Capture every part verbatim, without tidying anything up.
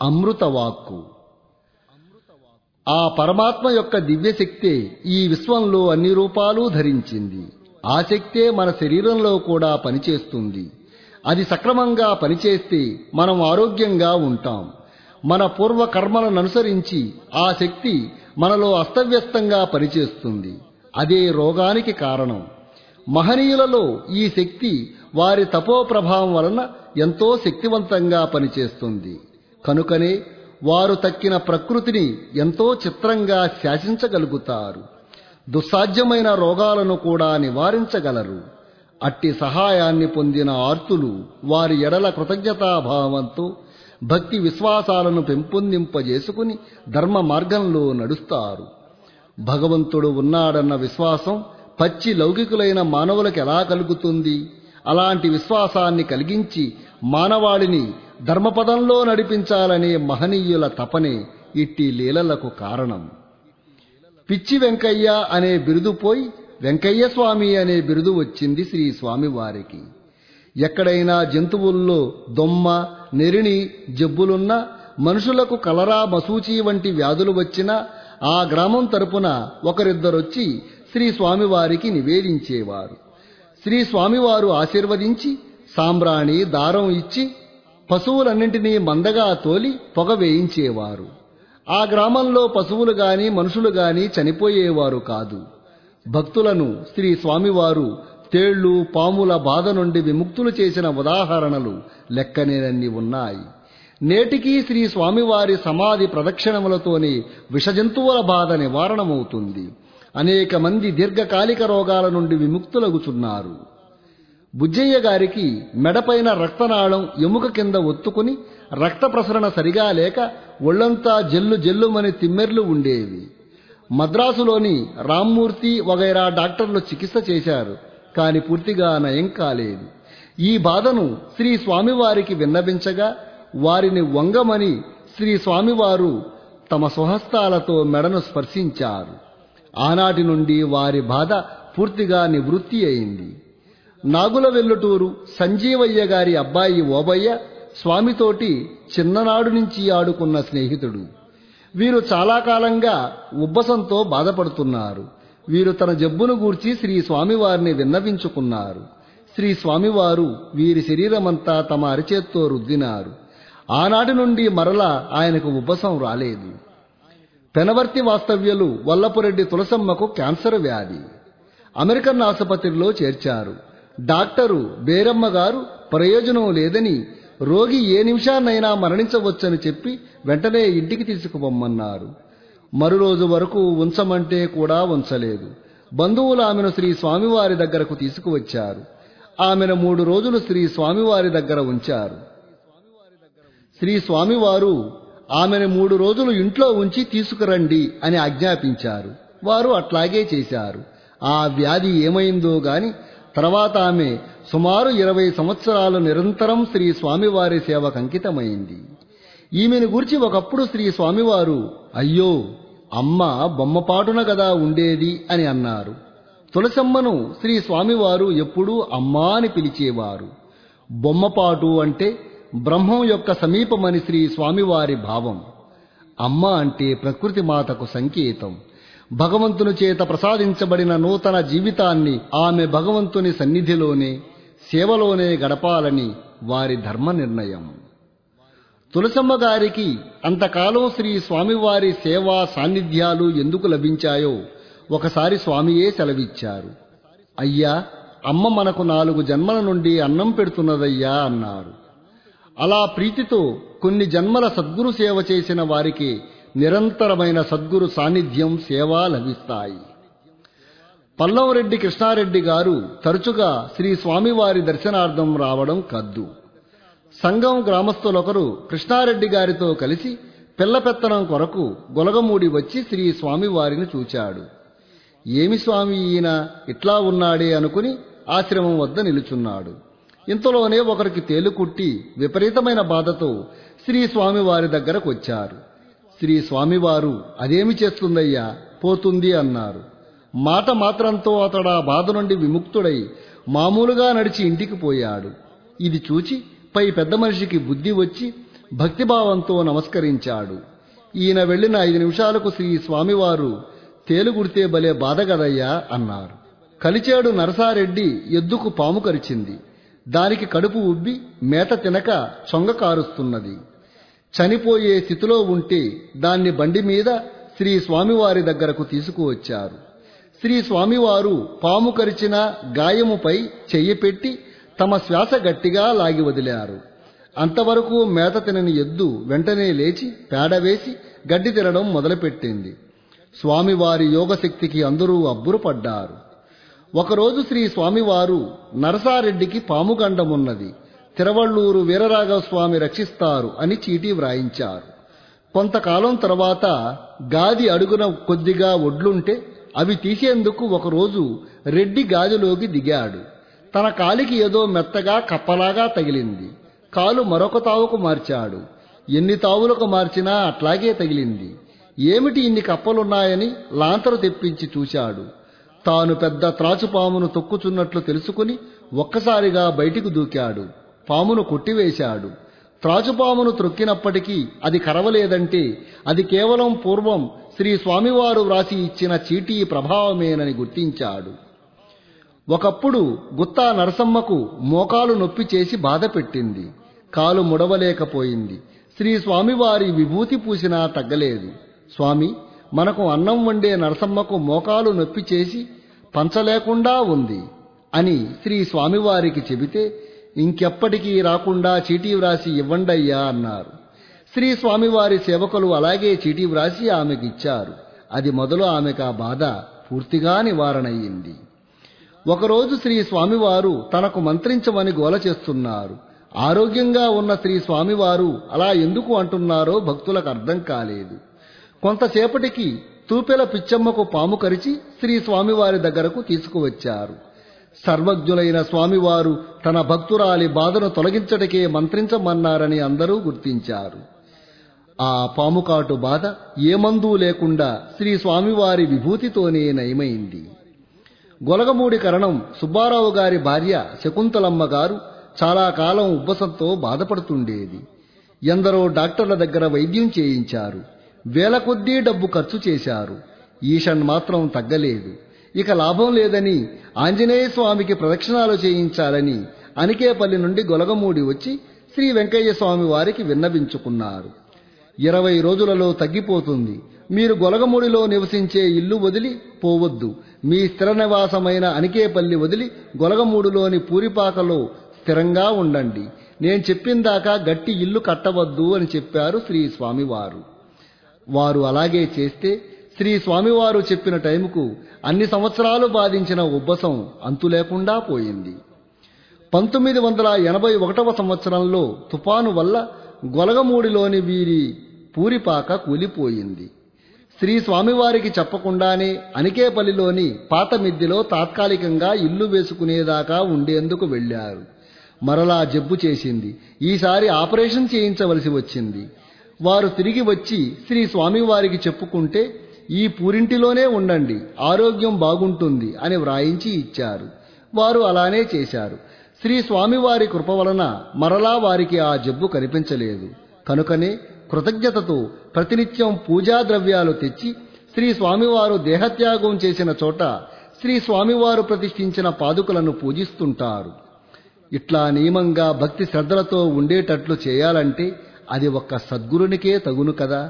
అమృతవాక్కు. ఆ పరమాత్మ యొక్క దివ్యశక్తే ఈ విశ్వంలో అన్ని రూపాలు ధరించింది. ఆ శక్తే మన శరీరంలో కూడా పనిచేస్తుంది. అది సక్రమంగా పనిచేస్తే మనం ఆరోగ్యంగా ఉంటాం. మన పూర్వ కర్మలను అనుసరించి ఆ శక్తి మనలో అస్తవ్యస్తంగా పనిచేస్తుంది. అదే రోగానికి కారణం. మహనీయులలో ఈ శక్తి వారి తపో ప్రభావం వలన ఎంతో శక్తివంతంగా పనిచేస్తుంది. కనుకనే వారు తక్కిన ప్రకృతిని ఎంతో చిత్రంగా శాసించగలుగుతారు. దుస్సాధ్యమైన రోగాలను కూడా నివారించగలరు. అట్టి సహాయాన్ని పొందిన ఆర్తులు వారి ఎడల కృతజ్ఞతాభావంతో భక్తి విశ్వాసాలను పెంపొందింపజేసుకుని ధర్మ మార్గంలో నడుస్తారు. భగవంతుడు ఉన్నాడన్న విశ్వాసం పచ్చి లౌకికులైన మానవులకు ఎలా కలుగుతుంది? అలాంటి విశ్వాసాన్ని కలిగించి మానవాళిని ధర్మపదంలో నడిపించాలనే మహనీయుల తపనే ఇట్టి లీలలకు కారణం. పిచ్చి వెంకయ్య అనే బిరుదు పోయి వెంకయ్య స్వామి అనే బిరుదు వచ్చింది శ్రీ స్వామివారికి. ఎక్కడైనా జంతువుల్లో దొమ్మ, నెరిణి జబ్బులున్నా, మనుషులకు కలరా, మసూచి వంటి వ్యాధులు వచ్చినా ఆ గ్రామం తరపున ఒకరిద్దరొచ్చి శ్రీ స్వామివారికి నివేదించేవారు. శ్రీ స్వామివారు ఆశీర్వదించి సాంబ్రాణి, దారం ఇచ్చి పశువులన్నింటినీ మందగా తోలి పొగ వేయించేవారు. ఆ గ్రామంలో పశువులు గాని మనుషులు గాని చనిపోయేవారు కాదు. భక్తులను శ్రీ స్వామివారు తేళ్లు, పాముల బాధ నుండి విముక్తులు చేసిన ఉదాహరణలు లెక్కనేనన్ని ఉన్నాయి. నేటికీ శ్రీ స్వామివారి సమాధి ప్రదక్షిణములతోనే విషజంతువుల బాధ నివారణమవుతుంది. అనేక మంది దీర్ఘకాలిక రోగాల నుండి విముక్తులగుచున్నారు. బుజ్జయ్య గారికి మెడపైన రక్తనాళం ఎముక కింద ఒత్తుకుని రక్త ప్రసరణ సరిగా లేక ఒళ్లంతా జల్లు జల్లుమని తిమ్మెర్లు ఉండేవి. మద్రాసులోని రామ్మూర్తి వగైరా డాక్టర్లు చికిత్స చేశారు. కాని పూర్తిగా నయం కాలేదు. ఈ బాధను శ్రీ స్వామివారికి విన్నవించగా వారిని వంగమని శ్రీ స్వామివారు తమ స్వహస్తాలతో మెడను స్పర్శించారు. ఆనాటి నుండి వారి బాధ పూర్తిగా నివృత్తి అయింది. నాగుల వెల్లుటూరు సంజీవయ్య గారి అబ్బాయి ఓబయ్య స్వామితోటి చిన్ననాడు నుంచి ఆడుకున్న స్నేహితుడు. వీరు చాలా కాలంగా ఉబ్బసంతో బాధపడుతున్నారు. వీరు తన జబ్బును గూర్చి శ్రీ స్వామివారిని విన్నవించుకున్నారు. శ్రీ స్వామివారు వీరి శరీరమంతా తమ అరిచేత్తో రుద్దినారు. ఆనాటి నుండి మరలా ఆయనకు ఉబ్బసం రాలేదు. పెనవర్తి వాస్తవ్యులు వల్లపురెడ్డి తులసమ్మకు క్యాన్సర్ వ్యాధి. అమెరికన్ ఆసుపత్రిలో చేర్చారు. డాక్టరు బేరమ్మ గారు ప్రయోజనం లేదని, రోగి ఏ నిమిషాన్నైనా మరణించవచ్చని చెప్పి వెంటనే ఇంటికి తీసుకుపోమ్మన్నారు. మరురోజు వరకు ఉంచమంటే కూడా ఉంచలేదు. బంధువులు ఆమెను శ్రీ స్వామివారి దగ్గరకు తీసుకువచ్చారు. ఆమెను మూడు రోజులు శ్రీ స్వామివారి దగ్గర ఉంచారు. శ్రీ స్వామివారు ఆమెను మూడు రోజులు ఇంట్లో ఉంచి తీసుకురండి అని ఆజ్ఞాపించారు. వారు అట్లాగే చేశారు. ఆ వ్యాధి ఏమైందో గాని తర్వాత ఆమె సుమారు ఇరవై సంవత్సరాలు నిరంతరం శ్రీ స్వామివారి సేవకు అంకితమైంది. ఈమెను గూర్చి ఒకప్పుడు శ్రీ స్వామివారు, అయ్యో అమ్మ బొమ్మపాటున గదా ఉండేది అని అన్నారు. తులసమ్మను శ్రీ స్వామివారు ఎప్పుడూ అమ్మా అని పిలిచేవారు. బొమ్మపాటు అంటే బ్రహ్మం యొక్క సమీపమని శ్రీ స్వామివారి భావం. అమ్మ అంటే ప్రకృతి మాతకు సంకేతం. భగవంతుని చేత ప్రసాదించబడిన నూతన జీవితాన్ని ఆమె భగవంతుని సన్నిధిలోనే సేవలోనే గడపాలని వారి ధర్మ నిర్ణయం. తులసమ్మ గారికి అంతకాలం శ్రీ స్వామివారి సేవా సాన్నిధ్యాలు ఎందుకు లభించాయో ఒకసారి స్వామియే సెలవిచ్చారు. అయ్యా, అమ్మ మనకు నాలుగు జన్మల నుండి అన్నం పెడుతున్నదయ్యా అన్నారు. అలా ప్రీతితో కొన్ని జన్మల సద్గురు సేవ చేసిన వారికి నిరంతరమైన సద్గురు సాన్నిధ్యం, సేవ లభిస్తాయి. పల్లంరెడ్డి కృష్ణారెడ్డి గారు తరచుగా శ్రీ స్వామివారి దర్శనార్థం రావడం కద్దు. సంఘం గ్రామస్తులొకరు కృష్ణారెడ్డి గారితో కలిసి పిల్లపెత్తనం కొరకు గొలగమూడి వచ్చి శ్రీ స్వామివారిని చూచాడు. ఏమి స్వామి ఈయన ఇట్లా ఉన్నాడే అనుకుని ఆశ్రమం వద్ద నిలుచున్నాడు. ఇంతలోనే ఒకరికి తేలుకుట్టి విపరీతమైన బాధతో శ్రీ స్వామివారి దగ్గరకు వచ్చారు. శ్రీ స్వామివారు అదేమి చేస్తుందయ్యా, పోతుంది అన్నారు. మాట మాత్రంతో అతడు ఆ బాధ నుండి విముక్తుడై మామూలుగా నడిచి ఇంటికి పోయాడు. ఇది చూచి పై పెద్ద మనిషికి బుద్ధి వచ్చి భక్తిభావంతో నమస్కరించాడు. ఈయన వెళ్లిన ఐదు నిమిషాలకు శ్రీ స్వామివారు తేలుగుడితే భలే బాధగదయ్యా అన్నారు. కలిచేడు నరసారెడ్డి ఎద్దుకు పాము కరిచింది. దానికి కడుపు ఉబ్బి మేత తినక చొంగ కారుస్తున్నది. చనిపోయే స్థితిలో ఉంటే దాన్ని బండి మీద శ్రీ స్వామివారి దగ్గరకు తీసుకువచ్చారు. శ్రీ స్వామివారు పాము కరిచిన గాయముపై చెయ్యి పెట్టి తమ శ్వాస గట్టిగా లాగి వదిలారు. అంతవరకు మేత తినని ఎద్దు వెంటనే లేచి పేడవేసి గడ్డి తినడం మొదలుపెట్టింది. స్వామివారి యోగశక్తికి అందరూ అబ్బురపడ్డారు. ఒకరోజు శ్రీ స్వామివారు నరసారెడ్డికి పాముగండమున్నది, తిరువళ్ళూరు వీరరాఘవస్వామి రక్షిస్తారు అని చీటీ వ్రాయించారు. కొంతకాలం తర్వాత గాది అడుగున కొద్దిగా ఒడ్లుంటే అవి తీసేందుకు ఒకరోజు రెడ్డి గాదిలోకి దిగాడు. తన కాలికి ఏదో మెత్తగా కప్పలాగా తగిలింది. కాలు మరొక తావుకు మార్చాడు. ఎన్ని తావులకు మార్చినా అట్లాగే తగిలింది. ఏమిటి ఇన్ని కప్పలున్నాయని లాంతరు తెప్పించి చూశాడు. తాను పెద్ద త్రాచుపామును తొక్కుచున్నట్లు తెలుసుకుని ఒక్కసారిగా బయటికి దూకాడు. పామును కొట్టివేశాడు. త్రాచుపామును త్రొక్కినప్పటికీ అది కరవలేదంటే అది కేవలం పూర్వం శ్రీ స్వామివారు వ్రాసి ఇచ్చిన చీటీ ప్రభావమేనని గుర్తించాడు. ఒకప్పుడు గుత్తా నరసమ్మకు మోకాలు నొప్పి చేసి బాధ పెట్టింది. కాలు ముడవలేకపోయింది. శ్రీ స్వామివారి విభూతి పూసినా తగ్గలేదు. స్వామి, మనకు అన్నం వండే నరసమ్మకు మోకాలు నొప్పి చేసి పంచలేకుండా ఉంది అని శ్రీ స్వామివారికి చెబితే ఇంకెప్పటికీ రాకుండా చీటీ వ్రాసి ఇవ్వండయ్యా అన్నారు. శ్రీ స్వామివారి సేవకులు అలాగే చీటీ వ్రాసి ఆమెకిచ్చారు. అది మొదలు ఆమెకు ఆ బాధ పూర్తిగా నివారణయ్యింది. ఒకరోజు శ్రీ స్వామివారు తనకు మంత్రించమని గోల చేస్తున్నారు. ఆరోగ్యంగా ఉన్న శ్రీ స్వామివారు అలా ఎందుకు అంటున్నారో భక్తులకు అర్థం కాలేదు. కొంతసేపటికి తూపెల పిచ్చమ్మకు పాము కరిచి శ్రీ స్వామివారి దగ్గరకు తీసుకువచ్చారు. సర్వజ్ఞులైన స్వామివారు తన భక్తురాలి బాధను తొలగించటకే మంత్రించమన్నారని అందరూ గుర్తించారు. ఆ పాముకాటు బాధ ఏ మందు లేకుండా శ్రీ స్వామివారి విభూతితోనే నయమైంది. గొలగమూడి కరణం సుబ్బారావు గారి భార్య శకుంతలమ్మ గారు చాలా కాలం ఉబ్బసంతో బాధపడుతుండేది. ఎందరో డాక్టర్ల దగ్గర వైద్యం చేయించారు. వేల కొద్దీ డబ్బు ఖర్చు చేశారు. ఈషన్ మాత్రం తగ్గలేదు. ఇక లాభం లేదని ఆంజనేయ స్వామికి ప్రదక్షిణాలు చేయించాలని అనికేపల్లి నుండి గొలగమూడి వచ్చి శ్రీ వెంకయ్య స్వామి వారికి విన్నవించుకున్నారు. ఇరవై రోజులలో తగ్గిపోతుంది. మీరు గొలగమూడిలో నివసించే ఇల్లు వదిలి పోవద్దు. మీ స్థిర నివాసమైన అనికేపల్లి వదిలి గొలగమూడిలోని పూరిపాకలో స్థిరంగా ఉండండి. నేను చెప్పిందాకా గట్టి ఇల్లు కట్టవద్దు అని చెప్పారు శ్రీ స్వామివారు. వారు అలాగే చేస్తే శ్రీ స్వామివారు చెప్పిన టైంకు అన్ని సంవత్సరాలు బాధించిన ఉబ్బసం అంతులేకుండా పోయింది. పంతొమ్మిది వందల ఎనభై ఒకటవ సంవత్సరంలో తుఫాను వల్ల గొలగమూడిలోని వీరి పూరిపాక కూలిపోయింది. శ్రీ స్వామివారికి చెప్పకుండానే అనికేపల్లిలోని పాత మిద్దిలో తాత్కాలికంగా ఇల్లు వేసుకునేదాకా ఉండేందుకు వెళ్లారు. మరలా జబ్బు చేసింది. ఈసారి ఆపరేషన్ చేయించవలసి వచ్చింది. వారు తిరిగి వచ్చి శ్రీ స్వామివారికి చెప్పుకుంటే ఈ పూరింటిలోనే ఉండండి, ఆరోగ్యం బాగుంటుంది అని వ్రాయించి ఇచ్చారు. వారు అలానే చేశారు. శ్రీ స్వామివారి కృప వలన మరలా వారికి ఆ జబ్బు కనిపించలేదు. కనుకనే కృతజ్ఞతతో ప్రతినిత్యం పూజా ద్రవ్యాలు తెచ్చి శ్రీ స్వామివారు దేహత్యాగం చేసిన చోట శ్రీ స్వామివారు ప్రతిష్ఠించిన పాదుకలను పూజిస్తుంటారు. ఇట్లా నియమంగా భక్తి శ్రద్ధలతో ఉండేటట్లు చేయాలంటే అది ఒక్క సద్గురునికే తగును కదా.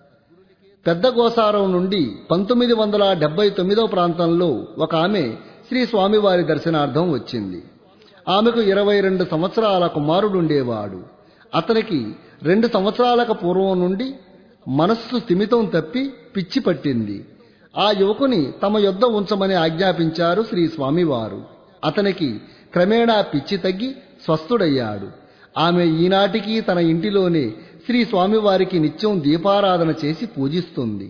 పెద్ద గోసారం నుండి పంతొమ్మిది వందల డెబ్బై తొమ్మిదవ ప్రాంతంలో ఒక ఆమె శ్రీ స్వామివారి దర్శనార్థం వచ్చింది. ఆమెకు ఇరవై రెండు సంవత్సరాల కుమారుడుండేవాడు. అతనికి రెండు సంవత్సరాలకు పూర్వం నుండి మనస్సు స్థిమితం తప్పి పిచ్చి పట్టింది. ఆ యువకుని తమ యొద్ద ఉంచమని ఆజ్ఞాపించారు శ్రీ స్వామివారు. అతనికి క్రమేణా పిచ్చి తగ్గి స్వస్థుడయ్యాడు. ఆమె ఈనాటికి తన ఇంటిలోనే శ్రీ స్వామివారికి నిత్యం దీపారాధన చేసి పూజిస్తుంది.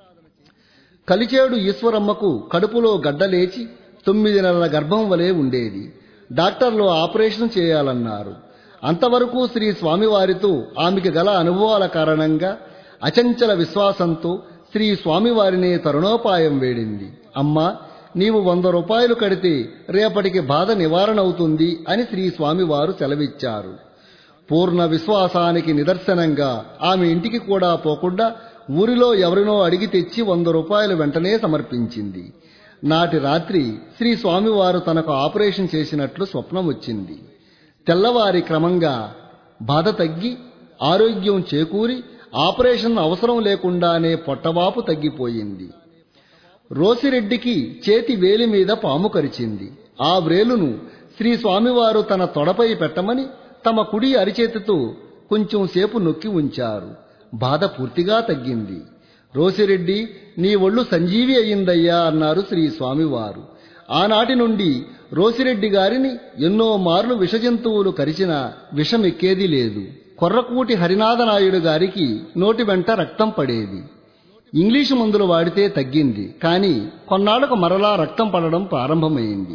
కలిచేడు ఈశ్వరమ్మకు కడుపులో గడ్డలేచి తొమ్మిది నెలల గర్భం వలె ఉండేది. డాక్టర్లు ఆపరేషన్ చేయాలన్నారు. అంతవరకు శ్రీ స్వామివారితో ఆమెకి గల అనుభవాల కారణంగా అచంచల విశ్వాసంతో శ్రీ స్వామివారినే తరుణోపాయం వేడింది. అమ్మా, నీవు వంద రూపాయలు కడితే రేపటికి బాధ నివారణ అవుతుంది అని శ్రీ స్వామివారు సెలవిచ్చారు. పూర్ణ విశ్వాసానికి నిదర్శనంగా ఆమె ఇంటికి కూడా పోకుండా ఊరిలో ఎవరినో అడిగి తెచ్చి వంద రూపాయలు వెంటనే సమర్పించింది. నాటి రాత్రి శ్రీ స్వామివారు తనకు ఆపరేషన్ చేసినట్లు స్వప్నం వచ్చింది. తెల్లవారి క్రమంగా బాధ తగ్గి ఆరోగ్యం చేకూరి ఆపరేషన్ అవసరం లేకుండానే పొట్టవాపు తగ్గిపోయింది. రోసిరెడ్డికి చేతి వేలి మీద పాము కరిచింది. ఆ వ్రేలును శ్రీ స్వామివారు తన తొడపై పెట్టమని తమ కుడి అరిచేతితో కొంచెం సేపు నొక్కి ఉంచారు. బాధ పూర్తిగా తగ్గింది. రోసిరెడ్డి, నీ ఒళ్ళు సంజీవి అయ్యిందయ్యా అన్నారు శ్రీ స్వామివారు. ఆనాటి నుండి రోసిరెడ్డి గారిని ఎన్నో మార్లు విషజంతువులు కరిచినా విషమెక్కేది లేదు. కొర్రకూటి హరినాథనాయుడు గారికి నోటి వెంట రక్తం పడేది. ఇంగ్లీషు మందులు వాడితే తగ్గింది. కానీ కొన్నాళ్లకు మరలా రక్తం పడడం ప్రారంభమైంది.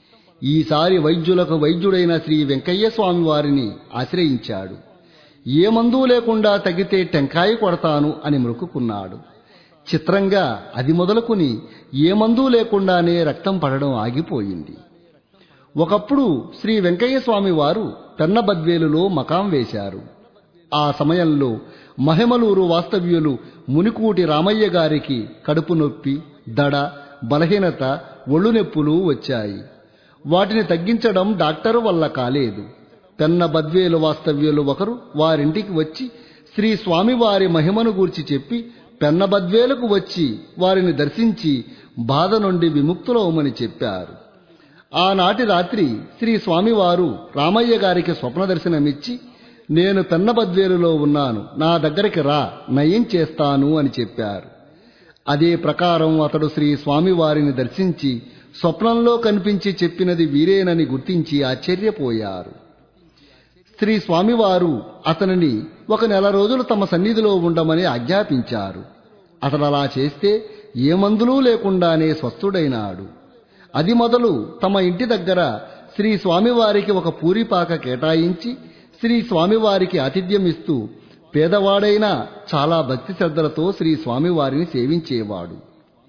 ఈసారి వైద్యులకు వైద్యుడైన శ్రీ వెంకయ్య స్వామి వారిని ఆశ్రయించాడు. ఏ మందు లేకుండా తగ్గితే టెంకాయ కొడతాను అని మొక్కుకున్నాడు. చిత్రంగా అది మొదలుకుని ఏ మందు లేకుండానే రక్తం పడడం ఆగిపోయింది. ఒకప్పుడు శ్రీ వెంకయ్య స్వామి వారు పెన్నబద్వేలులో మకాం వేశారు. ఆ సమయంలో మహిమలూరు వాస్తవ్యులు మునికూటి రామయ్య గారికి కడుపు నొప్పి, దడ, బలహీనత, ఒళ్ళు నొప్పులు వచ్చాయి. వాటిని తగ్గించడం డాక్టరు వల్ల కాలేదు. పెన్న బద్వేలు వాస్తవ్యులు ఒకరు వారింటికి వచ్చి శ్రీ స్వామివారి మహిమను గూర్చి చెప్పి పెన్న బద్వేలకు వచ్చి వారిని దర్శించి బాధ నుండి విముక్తులవమని చెప్పారు. ఆనాటి రాత్రి శ్రీ స్వామివారు రామయ్య గారికి స్వప్న దర్శనమిచ్చి, నేను పెన్నబద్వేలులో ఉన్నాను, నా దగ్గరికి రా, నయం చేస్తాను అని చెప్పారు. అదే ప్రకారం అతడు శ్రీ స్వామివారిని దర్శించి స్వప్నంలో కనిపించి చెప్పినది వీరేనని గుర్తించి ఆశ్చర్యపోయారు. శ్రీ స్వామివారు అతనిని ఒక నెల రోజులు తమ సన్నిధిలో ఉండమని ఆజ్ఞాపించారు. అతడు అలా చేస్తే ఏ మందులు లేకుండానే స్వస్థుడైనాడు. అది మొదలు తమ ఇంటి దగ్గర శ్రీ స్వామివారికి ఒక పూరిపాక కేటాయించి శ్రీ స్వామివారికి ఆతిథ్యమిస్తూ పేదవాడైనా చాలా భక్తి శ్రద్ధలతో శ్రీ స్వామివారిని సేవించేవాడు.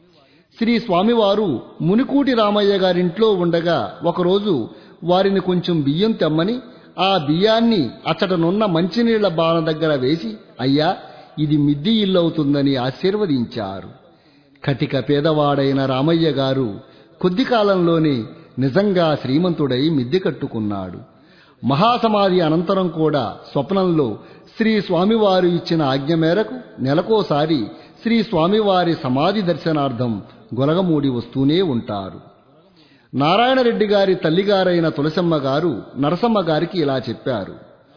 శ్రీ స్వామివారు మునికూటి రామయ్య గారింట్లో ఉండగా ఒకరోజు వారిని కొంచెం బియ్యం తెమ్మని ఆ బియ్యాన్ని అచ్చటనున్న మంచినీళ్ల బాణ దగ్గర వేసి, అయ్యా, ఇది మిద్ది ఇల్లవుతుందని ఆశీర్వదించారు. కటిక పేదవాడైన రామయ్య గారు కొద్ది కాలంలోనే నిజంగా శ్రీమంతుడై మిద్దె కట్టుకున్నాడు. మహాసమాధి అనంతరం కూడా స్వప్నంలో శ్రీ స్వామివారు ఇచ్చిన ఆజ్ఞ మేరకు నెలకోసారి శ్రీ స్వామివారి సమాధి దర్శనార్థం గొలగమూడి వస్తూనే ఉంటారు. నారాయణరెడ్డి గారి తల్లిగారైన తులసమ్మ గారు నరసమ్మ గారికి ఇలా చెప్పారు.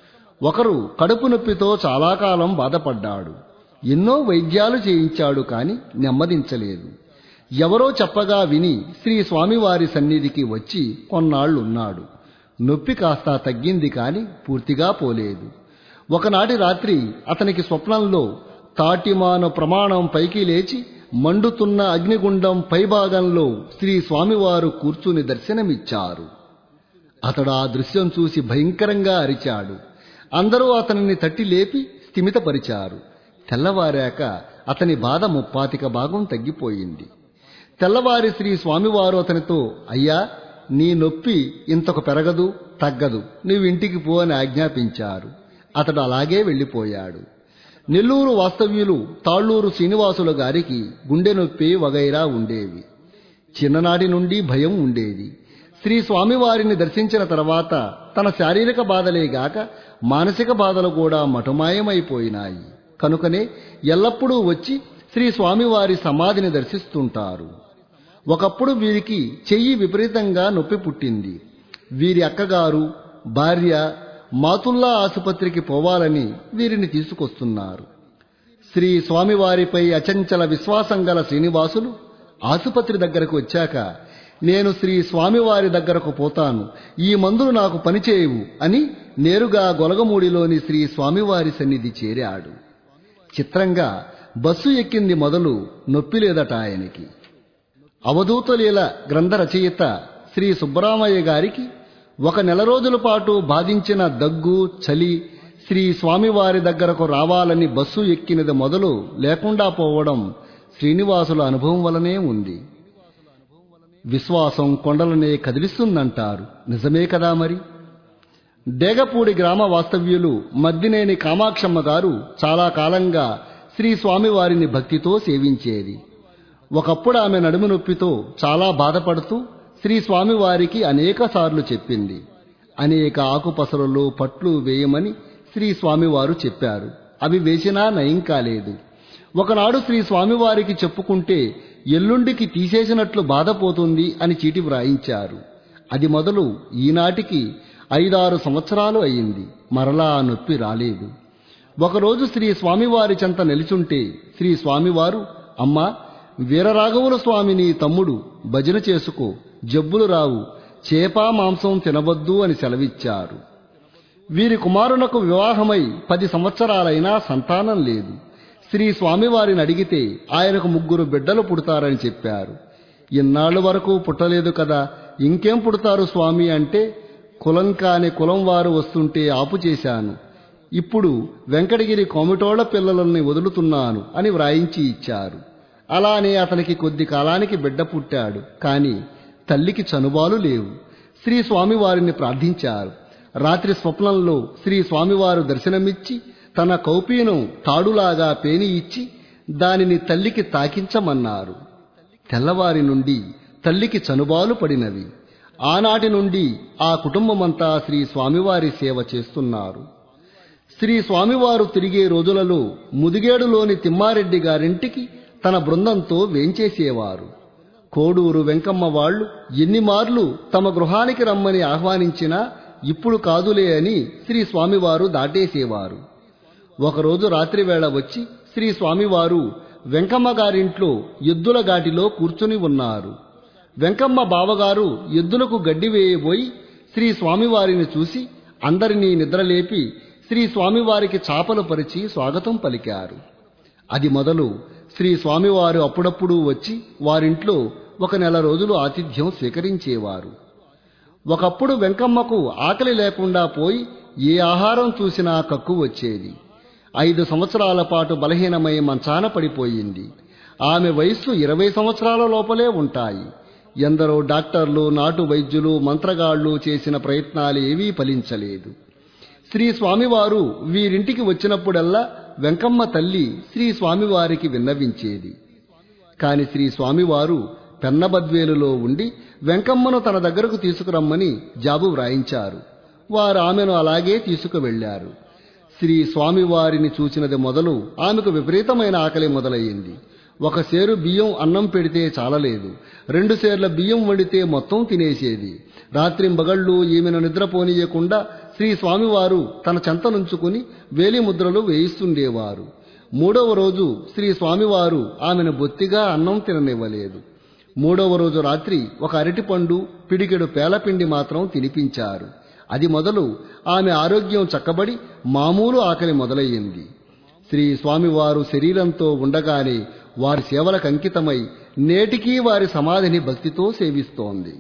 ఒకరు కడుపు నొప్పితో చాలా కాలం బాధపడ్డాడు. ఎన్నో వైద్యాలు చేయించాడు, కాని నెమ్మదించలేదు. ఎవరో చెప్పగా విని శ్రీ స్వామివారి సన్నిధికి వచ్చి కొన్నాళ్లున్నాడు. నొప్పి కాస్త తగ్గింది, కాని పూర్తిగా పోలేదు. ఒకనాటి రాత్రి అతనికి స్వప్నంలో తాటిమాను ప్రమాణం పైకి లేచి మండుతున్న అగ్నిగుండం పైభాగంలో శ్రీ స్వామివారు కూర్చుని దర్శనమిచ్చారు. అతడు ఆ దృశ్యం చూసి భయంకరంగా అరిచాడు. అందరూ అతనిని తట్టి లేపి స్థిమితపరిచారు. తెల్లవారాక అతని బాధ ముప్పాతిక భాగం తగ్గిపోయింది. తెల్లవారి శ్రీ స్వామివారు అతనితో, అయ్యా, నీ నొప్పి ఇంతకు పెరగదు, తగ్గదు, నీవు ఇంటికి పో అని ఆజ్ఞాపించారు. అతడు అలాగే వెళ్లిపోయాడు. నెల్లూరు వాస్తవ్యులు తాళ్లూరు శ్రీనివాసుల గారికి గుండె నొప్పి వగైరా ఉండేవి. చిన్ననాటి నుండి భయం ఉండేది. శ్రీ స్వామివారిని దర్శించిన తర్వాత తన శారీరక బాధలేగాక మానసిక బాధలు కూడా మటుమాయమైపోయినాయి. కనుకనే ఎల్లప్పుడూ వచ్చి శ్రీ స్వామివారి సమాధిని దర్శిస్తుంటారు. ఒకప్పుడు వీరికి చెయ్యి విపరీతంగా నొప్పి పుట్టింది. వీరి అక్కగారు, భార్య మాతుల్లా ఆసుపత్రికి పోవాలని వీరిని తీసుకొస్తున్నారు. శ్రీ స్వామివారిపై అచంచల విశ్వాసం గల శ్రీనివాసులు ఆసుపత్రి దగ్గరకు వచ్చాక, నేను శ్రీ స్వామివారి దగ్గరకు పోతాను, ఈ మందులు నాకు పనిచేయవు అని నేరుగా గొలగమూడిలోని శ్రీ స్వామివారి సన్నిధి చేరాడు. చిత్రంగా బస్సు ఎక్కింది మొదలు నొప్పి లేదట ఆయనకి. అవధూతలీల గ్రంథ రచయిత శ్రీ సుబ్బరామయ్య గారికి ఒక నెల రోజుల పాటు బాధించిన దగ్గు, చలి శ్రీ స్వామివారి దగ్గరకు రావాలని బస్సు ఎక్కినది మొదలు లేకుండా పోవడం శ్రీనివాసుల అనుభవం వలనే ఉంది. విశ్వాసం కొండలనే కదిలిస్తుందంటారు. నిజమే కదా మరి. డేగపూడి గ్రామ వాస్తవ్యులు మద్దినేని కామాక్షమ్మ గారు చాలా కాలంగా శ్రీ స్వామివారిని భక్తితో సేవించేది. ఒకప్పుడు ఆమె నడుము నొప్పితో చాలా బాధపడుతూ శ్రీ స్వామివారికి అనేక సార్లు చెప్పింది. అనేక ఆకుపసరులు పట్లు వేయమని శ్రీ స్వామివారు చెప్పారు. అవి వేసినా నయం కాలేదు. ఒకనాడు శ్రీ స్వామివారికి చెప్పుకుంటే ఎల్లుండికి తీసేసినట్లు బాధపోతుంది అని చీటి వ్రాయించారు. అది మొదలు ఈనాటికి ఐదారు సంవత్సరాలు అయింది. మరలా ఆ నొప్పి రాలేదు. ఒకరోజు శ్రీ స్వామివారి చెంత నిలిచుంటే శ్రీ స్వామివారు, అమ్మా, వీరరాఘవుల స్వామిని తమ్ముడు, భజన చేసుకో, జబ్బులు రావు, చేపా మాంసం తినవద్దు అని సెలవిచ్చారు. వీరి కుమారునకు వివాహమై పది సంవత్సరాలైనా సంతానం లేదు. శ్రీ స్వామివారిని అడిగితే ఆయనకు ముగ్గురు బిడ్డలు పుడతారని చెప్పారు. ఇన్నాళ్ల వరకు పుట్టలేదు కదా, ఇంకేం పుడతారు స్వామి అంటే, కులం కాని కులం వారు వస్తుంటే ఆపు చేశాను. ఇప్పుడు వెంకటగిరి కోమిటోళ్ల పిల్లలని వదులుతున్నాను అని వ్రాయించి ఇచ్చారు. అలానే అతనికి కొద్ది కాలానికి బిడ్డ పుట్టాడు. కాని తల్లికి చనుబాలు లేవు. శ్రీ స్వామివారిని ప్రార్థించారు. రాత్రి స్వప్నంలో శ్రీ స్వామివారు దర్శనమిచ్చి తన కౌపీనం తాడులాగా పేని ఇచ్చి దానిని తల్లికి తాకించమన్నారు. తెల్లవారి నుండి తల్లికి చనుబాలు పడినవి. ఆనాటి నుండి ఆ కుటుంబమంతా శ్రీ స్వామివారి సేవ చేస్తున్నారు. శ్రీ స్వామివారు తిరిగే రోజులలో ముదిగేడులోని తిమ్మారెడ్డి గారింటికి తన బృందంతో వేంచేసేవారు. కోడూరు వెంకమ్మ వాళ్లు ఎన్ని మార్లు తమ గృహానికి రమ్మని ఆహ్వానించినా ఇప్పుడు కాదులే అని శ్రీ స్వామివారు దాటేసేవారు. ఒకరోజు రాత్రివేళ వచ్చి శ్రీ స్వామివారు వెంకమ్మ గారింట్లో ఎద్దుల ఘాటిలో కూర్చుని ఉన్నారు. వెంకమ్మ బావగారు ఎద్దులకు గడ్డి వేయబోయి శ్రీ స్వామివారిని చూసి అందరినీ నిద్రలేపి శ్రీ స్వామివారికి చాపలు పరిచి స్వాగతం పలికారు. అది మొదలు శ్రీ స్వామివారు అప్పుడప్పుడు వచ్చి వారింట్లో ఒక నెల రోజులు ఆతిథ్యం స్వీకరించేవారు. ఒకప్పుడు వెంకమ్మకు ఆకలి లేకుండా పోయి ఏ ఆహారం చూసినా కక్కు వచ్చేది. ఐదు సంవత్సరాల పాటు బలహీనమై మంచాన పడిపోయింది. ఆమె వయస్సు ఇరవై సంవత్సరాల లోపలే ఉంటాయి. ఎందరో డాక్టర్లు, నాటు వైద్యులు, మంత్రగాళ్లు చేసిన ప్రయత్నాలు ఏవీ ఫలించలేదు. శ్రీ స్వామివారు వీరింటికి వచ్చినప్పుడల్లా వెంకమ్మ తల్లి శ్రీ స్వామివారికి విన్నవించేది. కాని శ్రీ స్వామివారు పెన్నబద్వేలులో ఉండి వెంకమ్మను తన దగ్గరకు తీసుకురమ్మని జాబు వ్రాయించారు. వారు ఆమెను అలాగే తీసుకువెళ్లారు. శ్రీ స్వామివారిని చూచినది మొదలు ఆమెకు విపరీతమైన ఆకలి మొదలయ్యింది. ఒక సేరు బియ్యం అన్నం పెడితే చాలలేదు. రెండు సేర్ల బియ్యం వండితే మొత్తం తినేసేది. రాత్రింబగళ్ళు ఈమెను నిద్రపోనీయకుండా శ్రీ స్వామివారు తన చెంత నుంచుకుని వేలి ముద్రలు వేయిస్తుండేవారు. మూడవ రోజు శ్రీ స్వామివారు ఆమెను బొత్తిగా అన్నం తిననివ్వలేదు. మూడవ రోజు రాత్రి ఒక అరటిపండు, పిడికెడు పేలపిండి మాత్రం తినిపించారు. అది మొదలు ఆమె ఆరోగ్యం చక్కబడి మామూలు ఆకలి మొదలయ్యింది. శ్రీ స్వామివారు శరీరంతో ఉండగానే వారి సేవలకు అంకితమై నేటికీ వారి సమాధిని భక్తితో సేవిస్తోంది.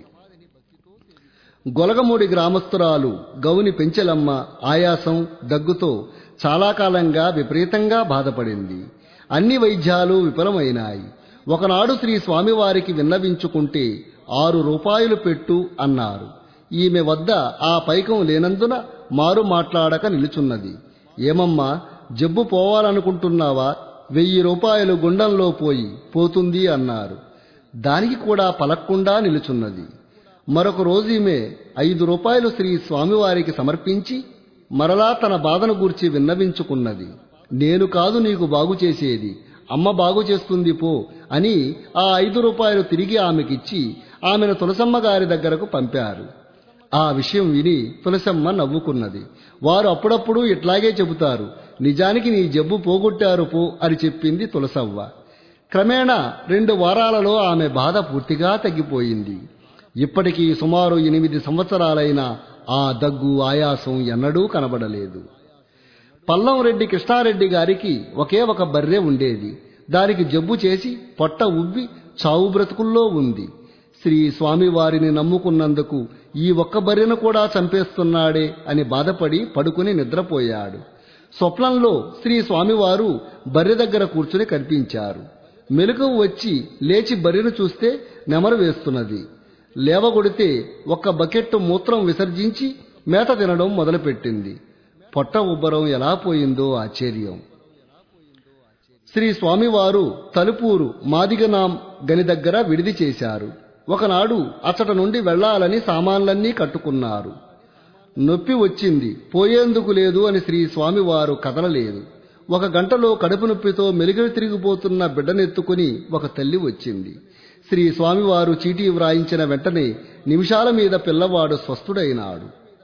గొలగమూడి గ్రామస్తురాలు గౌని పెంచెలమ్మ ఆయాసం, దగ్గుతో చాలా కాలంగా విపరీతంగా బాధపడింది. అన్ని వైద్యాలు విఫలమైనాయి. ఒకనాడు శ్రీ స్వామివారికి విన్నవించుకుంటే ఆరు రూపాయలు పెట్టు అన్నారు. ఈమె వద్ద ఆ పైకం లేనందున మారు మాట్లాడక నిలుచున్నది. ఏమమ్మా, జబ్బు పోవాలనుకుంటున్నావా? వెయ్యి రూపాయలు గుండంలో పోయి పోతుంది అన్నారు. దానికి కూడా పలక్కుండా నిలుచున్నది. మరొక రోజు ఈమె ఐదు రూపాయలు శ్రీ స్వామివారికి సమర్పించి మరలా తన బాధను గూర్చి విన్నవించుకున్నది. నేను కాదు నీకు బాగు చేసేది, అమ్మ బాగు చేస్తుంది పో అని ఆ ఐదు రూపాయలు తిరిగి ఆమెకిచ్చి ఆమెను తులసమ్మ గారి దగ్గరకు పంపారు. ఆ విషయం విని తులసమ్మ నవ్వుకున్నది. వారు అప్పుడప్పుడు ఇట్లాగే చెబుతారు, నిజానికి నీ జబ్బు పోగొట్టారు పో అని చెప్పింది తులసవ్వ. క్రమేణా రెండు వారాలలో ఆమె బాధ పూర్తిగా తగ్గిపోయింది. ఇప్పటికీ సుమారు ఎనిమిది సంవత్సరాలైన ఆ దగ్గు, ఆయాసం ఎన్నడూ కనబడలేదు. పల్లంరెడ్డి కృష్ణారెడ్డి గారికి ఒకే ఒక బర్రె ఉండేది. దానికి జబ్బు చేసి పొట్ట ఉబ్బి చావు బ్రతుకుల్లో ఉంది. శ్రీ స్వామివారిని నమ్ముకున్నందుకు ఈ ఒక్క బర్రెను కూడా చంపేస్తున్నాడే అని బాధపడి పడుకుని నిద్రపోయాడు. స్వప్నంలో శ్రీ స్వామివారు బర్రె దగ్గర కూర్చుని కనిపించారు. మెలకువ వచ్చి లేచి బర్రెను చూస్తే నెమరు వేస్తున్నది. లేవగొడితే ఒక్క బకెట్టు మూత్రం విసర్జించి మేత తినడం మొదలుపెట్టింది. పొట్ట ఉబ్బరం ఎలా పోయిందో ఆశ్చర్యం. శ్రీ స్వామివారు తలుపూరు మాదిగనాం గని దగ్గర విడిది చేశారు. ఒకనాడు అచ్చట నుండి వెళ్లాలని సామాన్లన్నీ కట్టుకున్నారు. నొప్పి వచ్చింది, పోయేందుకు లేదు అని శ్రీ స్వామివారు కదలలేదు. ఒక గంటలో కడుపు నొప్పితో మెలిగిలి తిరిగిపోతున్న బిడ్డనెత్తుకుని ఒక తల్లి వచ్చింది. శ్రీ స్వామివారు చీటీ వ్రాయించిన వెంటనే నిమిషాల మీద పిల్లవాడు స్వస్థుడైనాడు.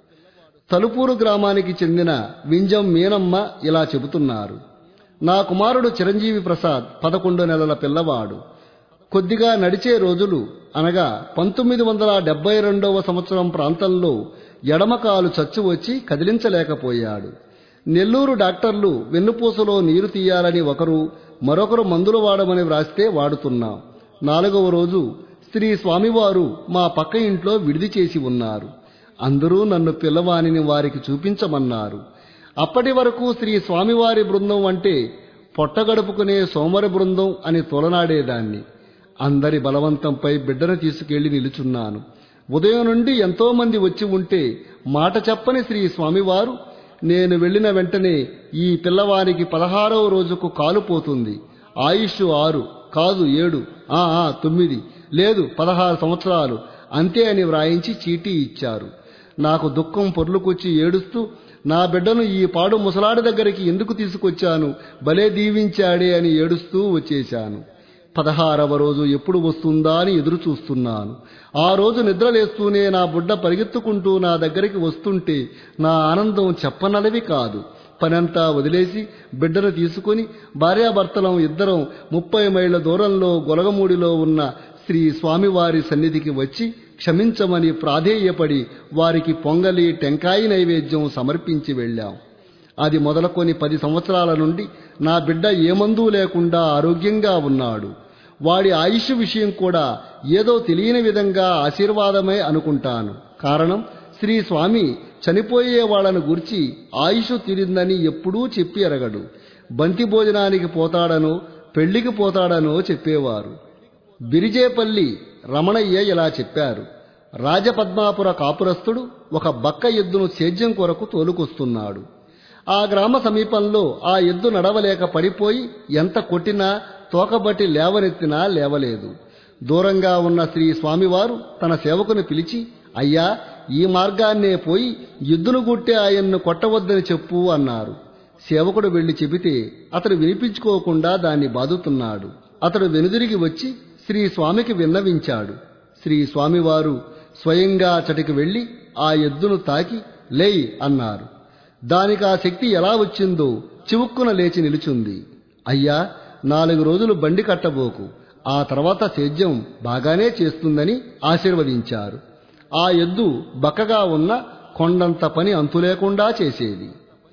తలుపూరు గ్రామానికి చెందిన వింజం మీనమ్మ ఇలా చెబుతున్నారు. నా కుమారుడు చిరంజీవి ప్రసాద్ పదకొండు నెలల పిల్లవాడు. కొద్దిగా నడిచే రోజులు అనగా పంతొమ్మిది వందల డెబ్బై రెండవ సంవత్సరం ప్రాంతంలో ఎడమకాలు చచ్చు వచ్చి కదిలించలేకపోయాడు. నెల్లూరు డాక్టర్లు వెన్నుపూసలో నీరు తీయాలని ఒకరు, మరొకరు మందులు వాడమని వ్రాస్తే వాడుతున్నాం. నాలుగవ రోజు శ్రీ స్వామివారు మా పక్క ఇంట్లో విడిది చేసి ఉన్నారు. అందరూ నన్ను పిల్లవానిని వారికి చూపించమన్నారు. అప్పటి వరకు శ్రీ స్వామివారి బృందం అంటే పొట్టగడుపుకునే సోమరి బృందం అని తొలనాడేదాన్ని. అందరి బలవంతంపై బిడ్డను తీసుకెళ్లి నిలుచున్నాను. ఉదయం నుండి ఎంతో మంది వచ్చి ఉంటే మాట చెప్పని శ్రీ స్వామివారు నేను వెళ్లిన వెంటనే ఈ పిల్లవారికి పదహారవ రోజుకు కాలు పోతుంది, ఆయుష్ ఆరు కాదు ఏడు ఆ ఆ తొమ్మిది లేదు పదహారు సంవత్సరాలు అంతే అని వ్రాయించి చీటీ ఇచ్చారు. నాకు దుఃఖం పొర్లుకొచ్చి ఏడుస్తూ నా బిడ్డను ఈ పాడు ముసలాడి దగ్గరికి ఎందుకు తీసుకొచ్చాను, భలే దీవించాడే అని ఏడుస్తూ వచ్చేశాను. పదహారవ రోజు ఎప్పుడు వస్తుందా అని ఎదురు చూస్తున్నాను. ఆ రోజు నిద్రలేస్తూనే నా బుడ్డ పరిగెత్తుకుంటూ నా దగ్గరికి వస్తుంటే నా ఆనందం చెప్పనలవి కాదు. పనంతా వదిలేసి బిడ్డను తీసుకుని భార్యాభర్తలం ఇద్దరం ముప్పై మైళ్ళ దూరంలో గొలగమూడిలో ఉన్న శ్రీ స్వామివారి సన్నిధికి వచ్చి క్షమించమని ప్రాధేయపడి వారికి పొంగలి టెంకాయి నైవేద్యం సమర్పించి వెళ్ళాం. అది మొదలుకొని పది సంవత్సరాల నుండి నా బిడ్డ ఏ మందు లేకుండా ఆరోగ్యంగా ఉన్నాడు. వాడి ఆయుష్ విషయం కూడా ఏదో తెలియని విధంగా ఆశీర్వాదమే అనుకుంటాను. కారణం శ్రీ స్వామి చనిపోయే వాళ్లను గురించి ఆయుష్ తీరిందని ఎప్పుడూ చెప్పి ఎరగడు. బంతి భోజనానికి పోతాడనో పెళ్లికి పోతాడనో చెప్పేవారు. బిరిజేపల్లి రమణయ్య ఇలా చెప్పారు. రాజపద్మాపుర కాపురస్తుడు ఒక బక్క ఎద్దును సేద్యం కొరకు తోలుకొస్తున్నాడు. ఆ గ్రామ సమీపంలో ఆ ఎద్దు నడవలేక పడిపోయి ఎంత కొట్టినా తోకబట్టి లేవనెత్తినా లేవలేదు. దూరంగా ఉన్న శ్రీ స్వామివారు తన సేవకుని పిలిచి, అయ్యా ఈ మార్గాన్నే పోయి ఎద్దును గుట్టే ఆయన్ను కొట్టవద్దని చెప్పు అన్నారు. సేవకుడు వెళ్లి చెబితే అతడు వినిపించుకోకుండా దాన్ని బాదుతున్నాడు. అతడు వెనుదిరిగి వచ్చి శ్రీ స్వామికి విన్నవించాడు. శ్రీ స్వామివారు స్వయంగా అచటికి వెళ్లి ఆ ఎద్దును తాకి లేయ్ అన్నారు. దానికి ఆ శక్తి ఎలా వచ్చిందో చివుక్కున లేచి నిలుచుంది. అయ్యా నాలుగు రోజులు బండి కట్టబోకు, ఆ తర్వాత సేద్యం బాగానే చేస్తుందని ఆశీర్వదించారు. ఆ ఎద్దు బక్కగా ఉన్న కొండంత పని అంతులేకుండా చేసేది.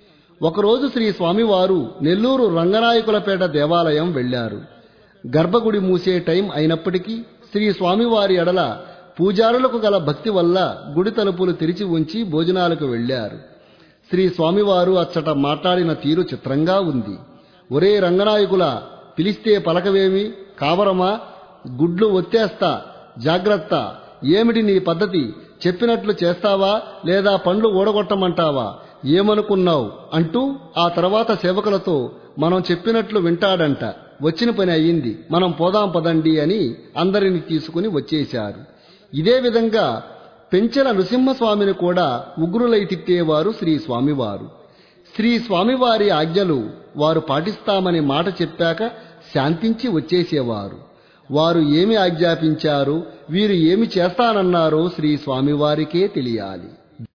ఒకరోజు శ్రీ స్వామివారు నెల్లూరు రంగనాయకులపేట దేవాలయం వెళ్లారు. గర్భగుడి మూసే టైం అయినప్పటికీ శ్రీ స్వామివారి ఎడల పూజారులకు గల భక్తి వల్ల గుడి తలుపులు తెరిచి ఉంచి భోజనాలకు వెళ్లారు. శ్రీ స్వామివారు అచ్చట మాట్లాడిన తీరు చిత్రంగా ఉంది. ఒరే రంగనాయకుల, పిలిస్తే పలకవేమి, కావరమా, గుడ్లు ఒత్తేస్తా, జాగ్రత్త, ఏమిటి నీ పద్ధతి, చెప్పినట్లు చేస్తావా లేదా పండ్లు ఊడగొట్టమంటావా, ఏమనుకున్నావు అంటూ ఆ తర్వాత సేవకులతో మనం చెప్పినట్లు వింటాడంట, వచ్చిన పని అయ్యింది, మనం పోదాం పదండి అని అందరిని తీసుకుని వచ్చేశారు. ఇదే విధంగా పెంచెల నృసింహస్వామిని కూడా ఉగ్రులై తిట్టేవారు శ్రీ స్వామివారు. శ్రీ స్వామివారి ఆజ్ఞలు వారు పాటిస్తామని మాట చెప్పాక శాంతించి వచ్చేసేవారు. వారు ఏమి ఆజ్ఞాపించారో, వీరు ఏమి చేస్తానన్నారో శ్రీ స్వామివారికే తెలియాలి.